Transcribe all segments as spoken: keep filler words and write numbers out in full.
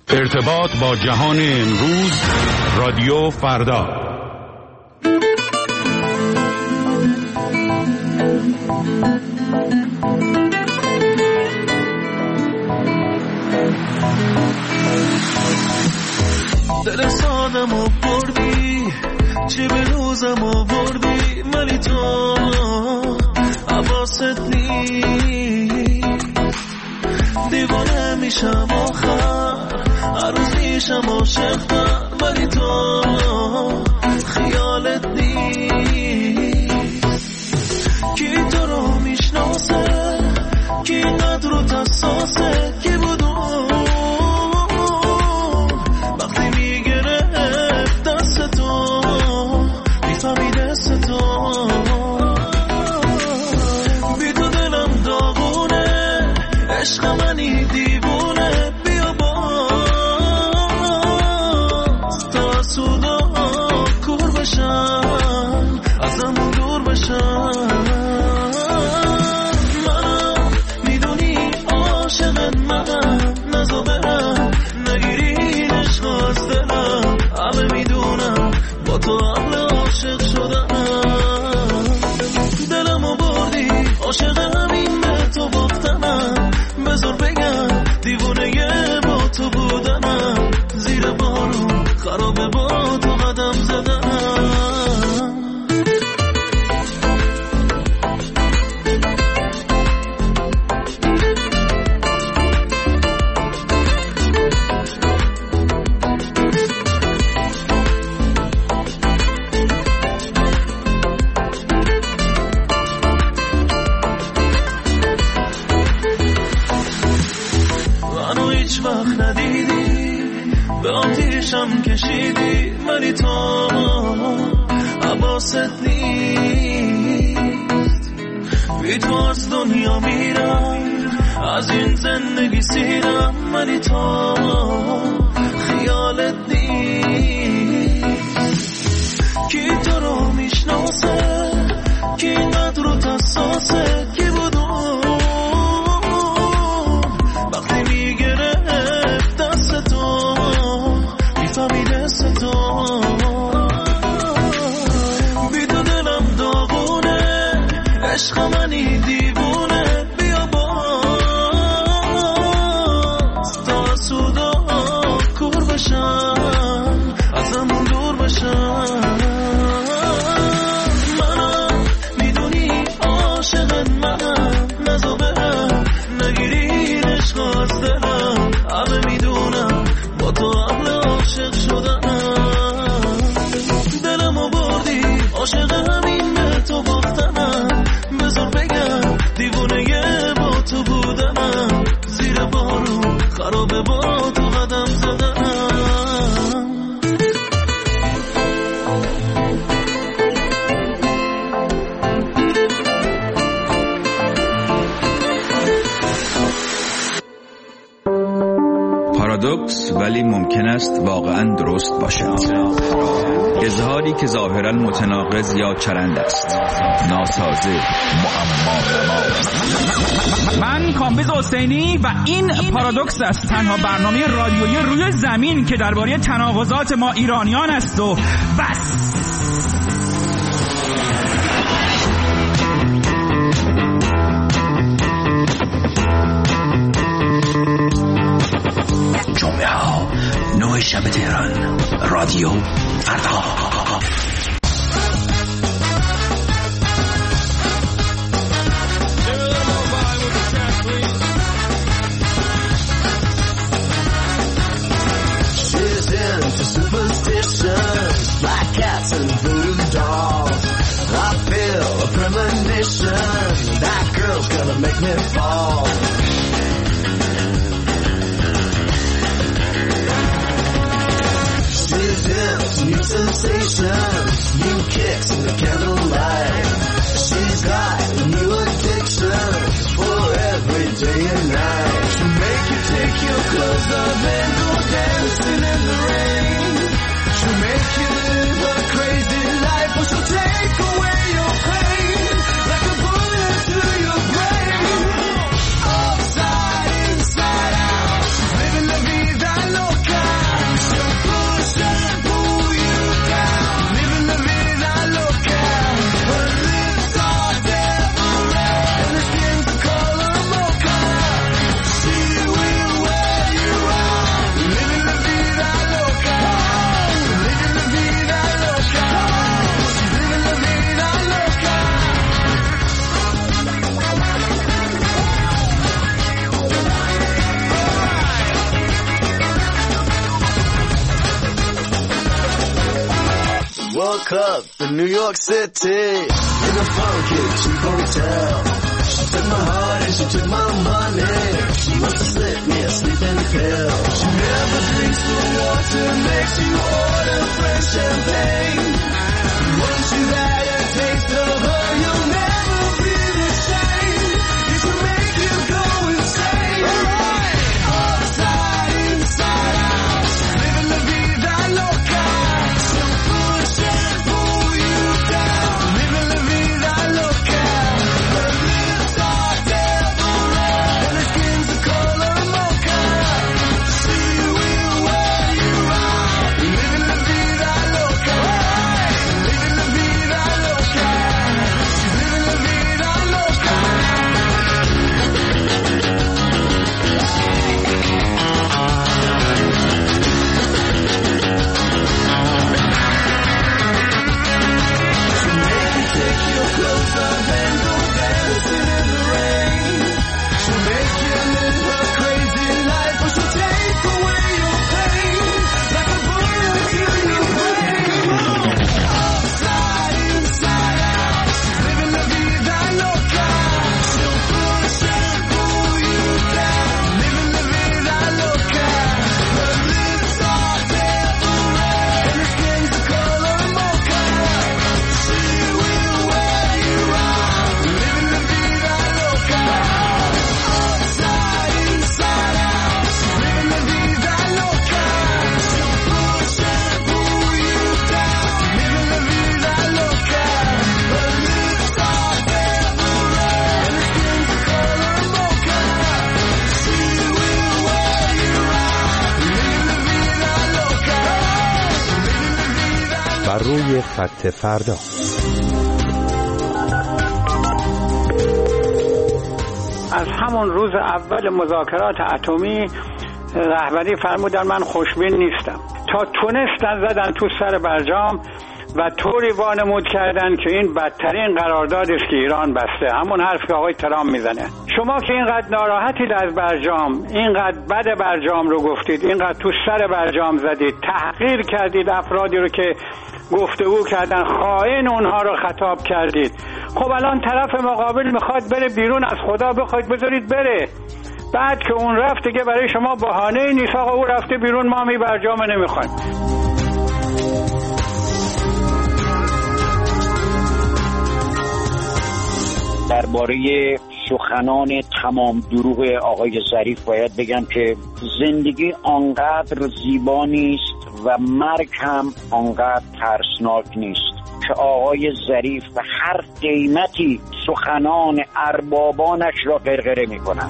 ارتباط با جهان امروز، رادیو فردا. دل سادم و بردی، چی به روزم آوردی، ولی تو حواست نیست. دیوانه میشم آخر، هر روز میشم عاشق‌تر، ولی تو خیالت نیست. کی تو رو میشناسه، کی اینقدر رو تساسه، کی بود وقتی میگرفت دست تو، میفهمی دست تو. بی تو دلم داغونه، عشق منی دیوونه، بیا باز تا سودا کور بشم، ازمون دور بشم. منم میدونی عاشق منم، نزا برم نگیری عشق از دلم. همه میدونم با تو عقل عاشق شدم. دلمو بردی، عاشق همین به تو باختنم. بذار بگم دیوونه با تو بودنم. زیر بارون خرابه با تو قدم زدم. وقت ندیدی، به آتیشم کشیدی، ولی تو حواست نیست. بی تو از دنیا میرم، از این زندگی سیرم، ولی تو خیالت نیست. کی تو رو میشناسه، کی اینقدر رو تساسه، کی بود وقتی میگره میفهمی دست تو. بی تو دلم داغونه، عشق منی دیوونه، بیا باز تا سودا کور بشم، ازمون دور بشم. منم میدونی عاشق منم، نزا برم نگیری عشق از دلم. همه میدونم با تو عقل عاشق شدم. دلمو بردی، عاشق همین به تو باختنم. بذار بگم دیوونه با تو بودنم. زیر بارون خرابه با تو قدم زدم. پارادوکس ولی ممکن است واقعا درست باشد. اظهاری که ظاهرا متناقض یا چرند است، ناسازه، معما. من کامبیز حسینی و این پارادوکس است، تنها برنامه رادیویی روی زمین که درباره تناقضات ما ایرانیان است و بس. جمعه ها نوع شب تهران، رادیو فردا. She's into superstitions, black cats and voodoo dolls. I feel a premonition, that girl's gonna make me fall. New sensations, new kicks in the candlelight. She's got new addictions for every day and night. She'll make you take your clothes off and go dancing in the rain. She'll make you live a crazy life, but she'll take away your pain like a bullet to your brain. Upside, inside out, she's living la vida loca. woke up in New York City in a funky cheap hotel. She took my heart and she took my money. She must have slipped me a sleeping pill. She never drinks the water, makes you order fresh champagne. Once you've had a taste of her, you'll never be the same. It will make you go insane. Alright, upside, inside out, living la vida loca. She'll push and pull you down, living la vida loca. Her lips are devil red and her skin's the color mocha. She will wear you out, living la vida loca. Living la vida loca. She's living la vida loca. She'll make you take your clothes off and go dancing in the rain. She'll make you live a crazy life, or she'll take away your pain like a bullet to your brain. Upside, inside out, she's living la vida loca. She'll push and pull you down, living la vida loca. Her lips are devil red and her skin's the color mocha. She will wear you out, living la vida loca. Upside, inside out, she's living la vida loca. She'll push and pull you down, living la vida loca. Her lips are devil red and her skin's the color mocha. She will wear you out, living la vida loca. Living la vida. بر روی خط فردا. از همون روز اول مذاکرات اتمی رهبری فرمودن من خوشبین نیستم. تا تونستن زدن تو سر برجام و طوری وانمود کردن که این بدترین قراردادی است که ایران بسته. همون حرف که آقای ترامپ میزنه. شما که اینقدر ناراحتید از برجام، اینقدر بد برجام رو گفتید، اینقدر تو سر برجام زدید، تحقیر کردید افرادی رو که گفتگو کردن، خائن اونها رو خطاب کردید. خب الان طرف مقابل میخواد بره بیرون، از خدا بخواید بذارید بره. بعد که اون رفت دیگه برای شما بهانه نیست آقا او رفته بیرون ما می برجام نمیخوایم. درباره سخنان تمام دروغ آقای ظریف باید بگم که زندگی آنقدر زیبا نیست و مرگ هم آنقدر ترسناک نیست که آقای ظریف به هر قیمتی سخنان اربابانش را غرغره می کند.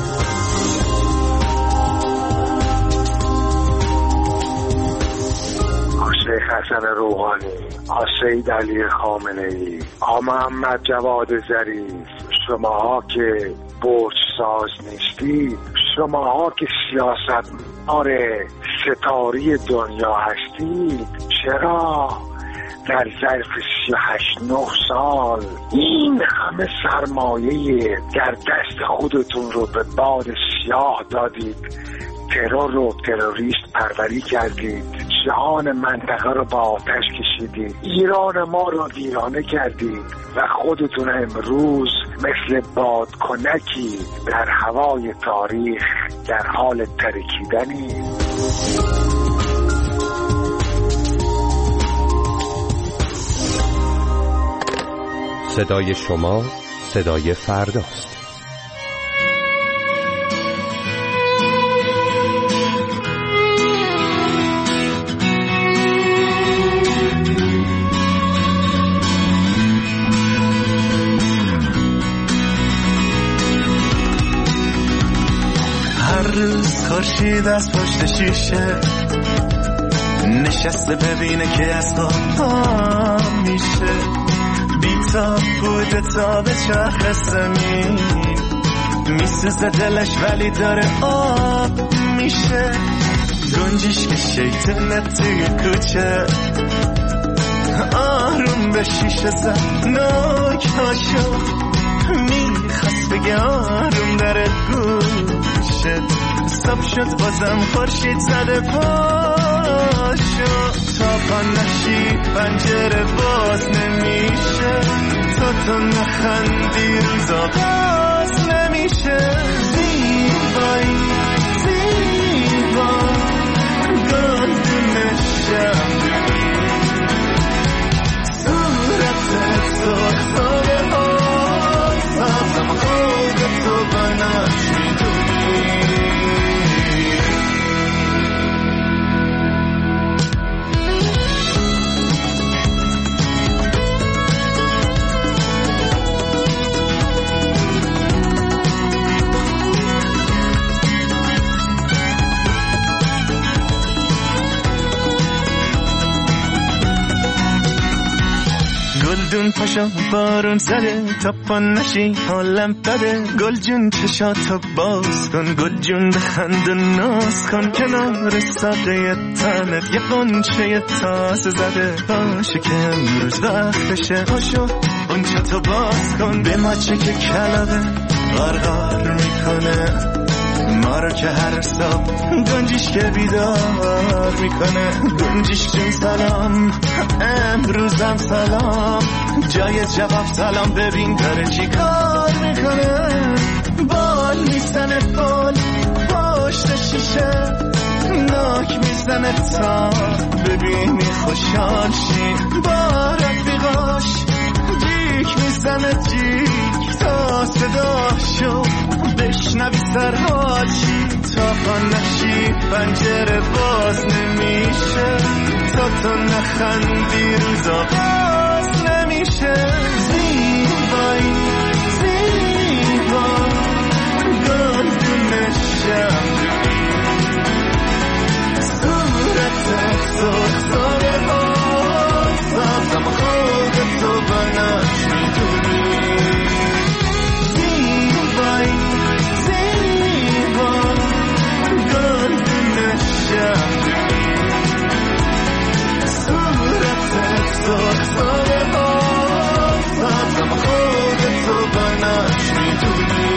شیخ حسن روحانی، سید علی خامنه‌ای، آقا محمد جواد ظریف، شماها که برج ساز نیستید، شماها که سیاست آره ستاری دنیا هستید، چرا در ظرف سی و هشت نه سال این همه سرمایه در دست خودتون رو به باد سیاه دادید، ترور رو تروریست پروری کردید، جهان منطقه رو با آتش کشیدید، ایران ما رو ویرانه کردید و خودتون امروز مثل بادکنکی در هوای تاریخ در حال ترکیدنی. صدای شما صدای فرداست. هر روز خورشید از پشت شیشه نشسته ببینه که از خواب میشه، بیتاب بوده تا به چرخ زمین میسوزه دلش ولی داره آب میشه، گنجیش که شیطنه توی کوچه آروم به شیشه زد ناک هاشو میخواست بگه آروم داره گوشه، صبح شد بازم خورشید زده پا پاشو تا پا نشی پنجره باز نمیشه تا تو نخندی روزا باز نمیشه زیبایی زیبا گلدون شمعی صورتت سرخ ها سازم خودتو بناش میدونی گلدون پاشو بارون زده تا پا نشی حالم بده گل جون چشاتو باز کن گل جون بخند و ناز کن کنار ساقه تنت یه قنچه تازه زده باشه که امروز وقتشه پاشو قنچتو باز کن به مچه که کلبه غرغر میکنه ما رو که هر صبح گنجیش که بیدار میکنه گنجیش جون سلام امروزم سلام جای جواب سلام ببین داره چی کار میکنه بال میزنه بال پشت شیشه ناک میزنه تا ببینی خوشحال شی با رفیقاش جیک میزنه جیک تا صداشو بشنوی سرحال شی تا پا نشی پنجره باز نمیشه تا تو نخندی روزا باز نمیشه زیبایی زیبا گلدون شمعی صورتت سرخ باز سازم خودتو بناش میدونی زیبایی زیبا گلدون شمعی صورتت سرخ باز سازم خودتو بناش میدونی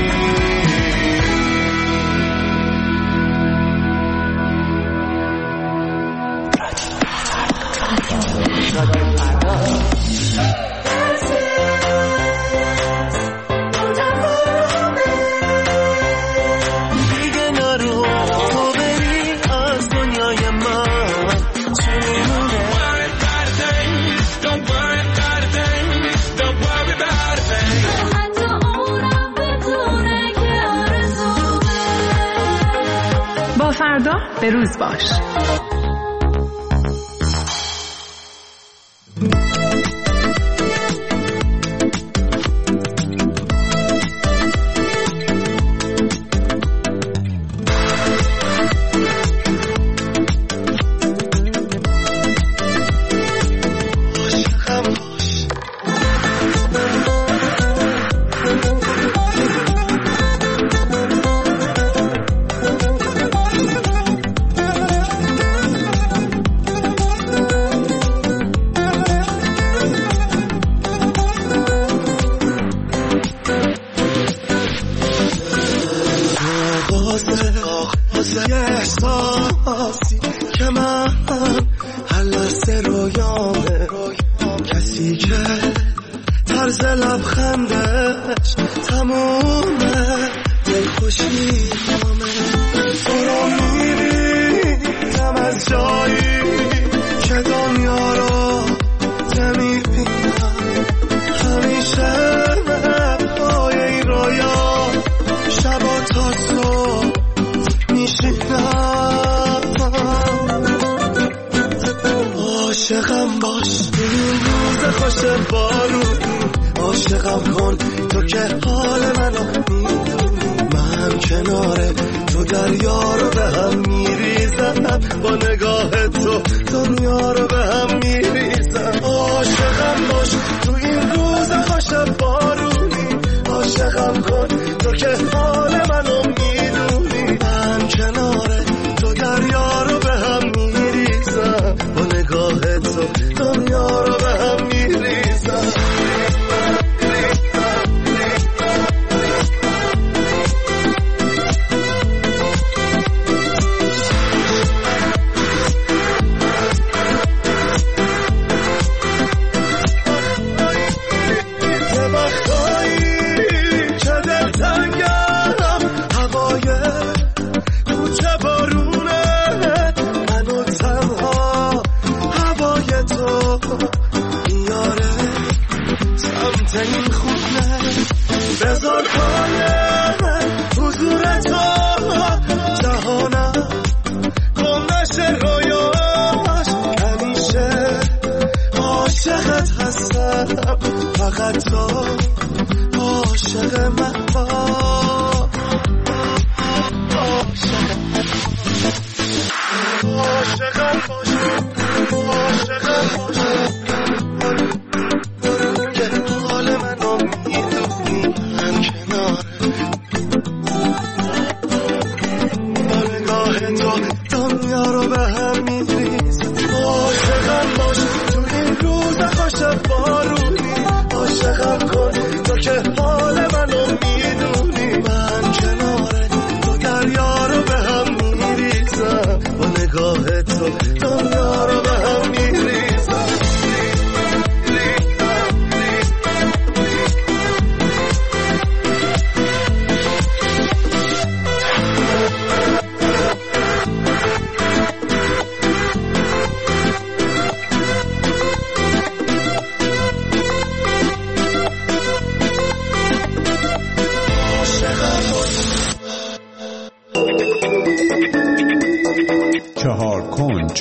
با فردا به روز باش. عاشقم باش این روز خوش بارونی عاشقم کن تو که حال منو میدونی من کنار تو دریا رو به هم میریزم با نگاه تو دنیا رو به هم میریزم عاشقم باش تو این روز خوش بارونی عاشقم کن تو که حال منو میدونی من کنار تو دریا رو به هم میریزم با نگاه تو دنیا رو به هم میریزم پای حضور تو جهانم گم نشه رویاش همیشه عاشقت هستم فقط تو عاشق من عاشقم باش عاشقم باش که حال منو میدونی من کناره با نگاه تو دنیا رو به هم میریزم عاشقم باش تو این روز خوش بارونی عاشقم کن تو که حال منو میدونی من کناره تو دریا رو به هم میریزم با نگاه تو دنیا رو به هم میریزم چهار کنج.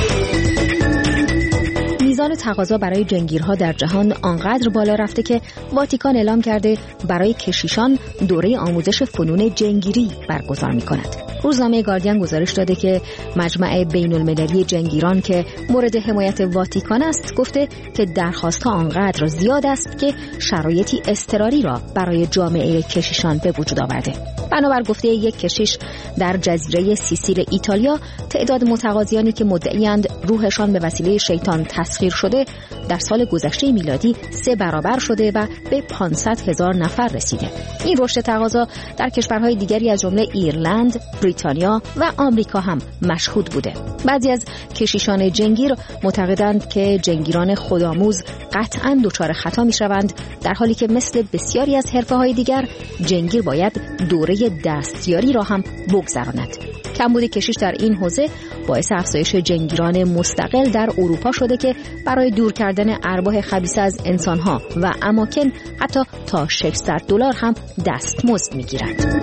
میزان تقاضا برای جنگیرها در جهان آنقدر بالا رفته که واتیکان اعلام کرده برای کشیشان دوره آموزش فنون جنگیری برگزار می‌کند. روزنامه گاردین گزارش داده که مجمع بین المللی جنگیران که مورد حمایت واتیکان است گفته که درخواست‌ها آنقدر زیاد است که شرایطی اضطراری را برای جامعه کشیشان به وجود آورده. بنابر گفته یک کشیش در جزیره سیسیل ایتالیا تعداد متقاضیانی که مدعی‌اند روحشان به وسیله شیطان تسخیر شده در سال گذشته میلادی سه برابر شده و به پانصد هزار نفر رسیده. این رشد تقاضا در کشورهای دیگری از جمله ایرلند، بریتانیا و آمریکا هم مشهود بوده. بعضی از کشیشان جنگیر معتقدند که جنگیران خودآموز قطعاً دچار خطا می‌شوند، در حالی که مثل بسیاری از حرفه‌های دیگر جنگیر باید دوره دستیاری را هم بگذراند. کمبود کشیش در این حوزه باعث افزایش جنگیران مستقل در اروپا شده که برای دور کردن ارواح خبیثه از انسانها و اماکن حتی تا ششصد دلار هم دستمزد می‌گیرند.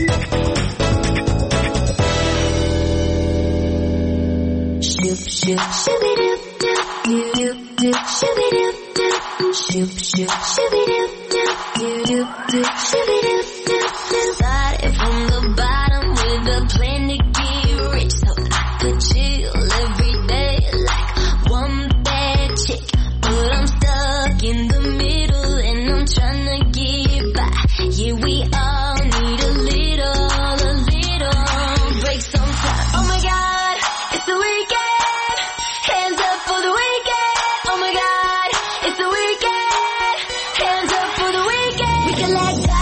Started from the bottom with a plan to get rich, so I could chill every day like one bad chick. But I'm stuck in the middle and I'm trying to get by. Yeah, we all need a little, a little break sometimes. Oh my God, it's the weekend. Hands up for the weekend. Oh my God, it's the weekend. Hands up for the weekend. We can let go.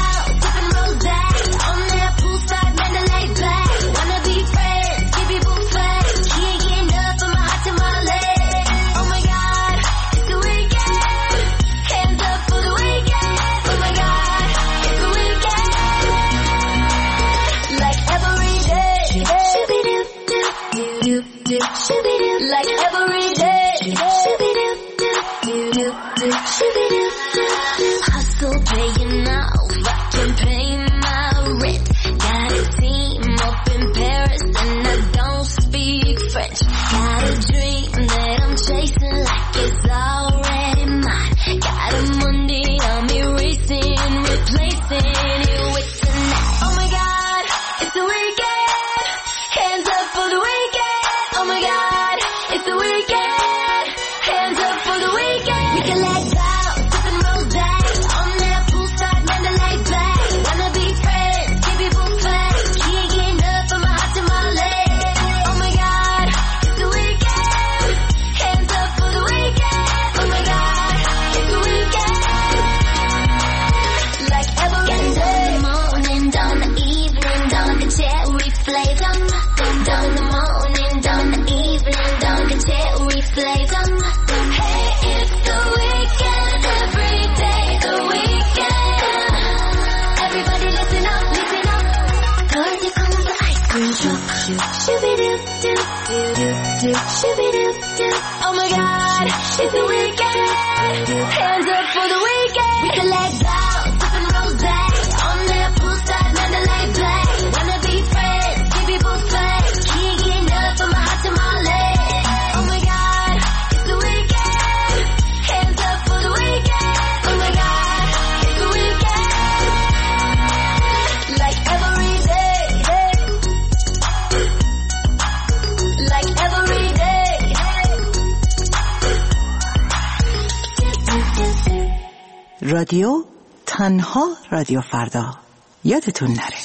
Like every day, hustle paying off, I can pay my rent. Got a team up in Paris and I don't speak French. Got a dream that I'm chasing like it's already mine. Got a Monday on me racing, replacing it with tonight. Oh my God, it's the weekend. Hands up for the weekend. Oh my God, it's the weekend. Hands up for the weekend. We can let go, sipping rose on that poolside Mandalay Bay. Wanna be friends, give people flags. Can't get enough of my hot tamale. Oh my God, it's the weekend. Hands up for the weekend. Oh my God, it's the weekend. Like every day, morning, dawn, the evening, dawn, the cherry flavor. Dawn the morning, dawn the evening, dawn the cherry flavor. Hey, it's the weekend, every day the weekend. Everybody listen up, listen up. Cause here comes the ice cream truck. Shoo-be-doo-doo, doo-doo-doo, shoo-be-doo-doo. Oh my God, it's the weekend. Hands up for the weekend. We can let go, sipping rosé رادیو، تنها رادیو فردا. یادتون نره.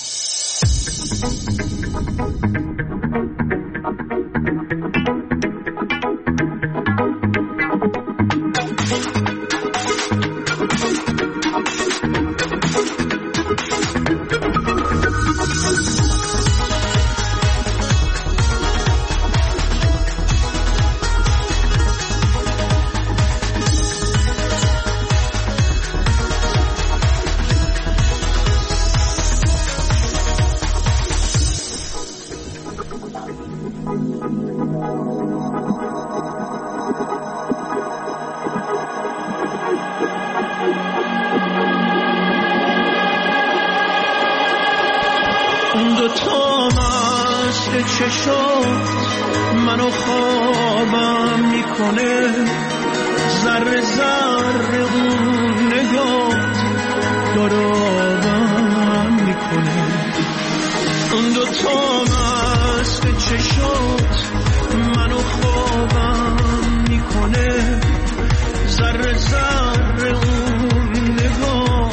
منو خوابم میکنه، ذره ذره اون نگاه دارابم میکنه. اون دوتا مست چشات منو خوابم میکنه، ذره ذره اون نگاه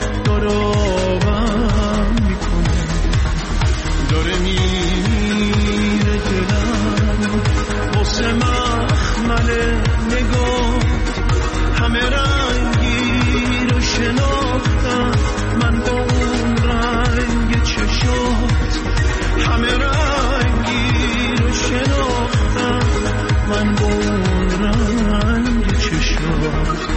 دارابم میکنه. داره میره دلم واسه مخمل نگاه، همه رنگی رو شناختم من با اون رنگ چشات، همه رنگی رو شناختم من با اون رنگ چشات.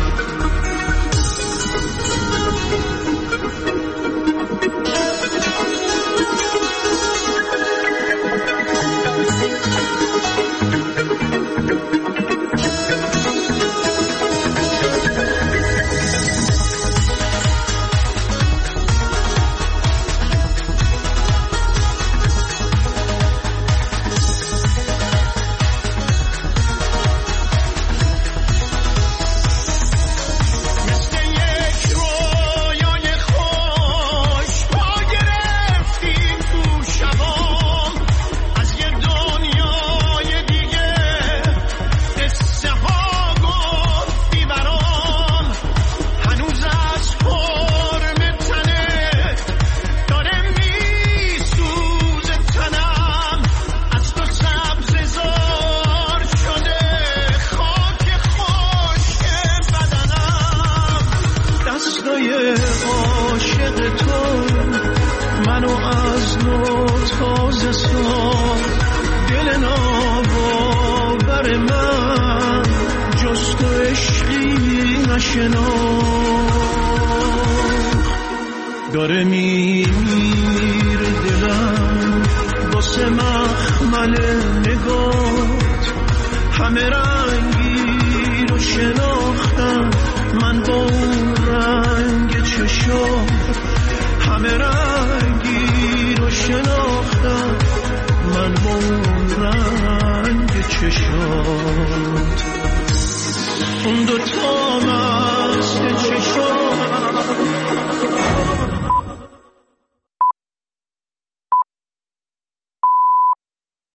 داره میره دلم واسه مخمل نگات، همه رنگی رو شناختم من با اون رنگ چشات، همه رنگی رو شناختم من با اون رنگ چشات. اون دوتا مست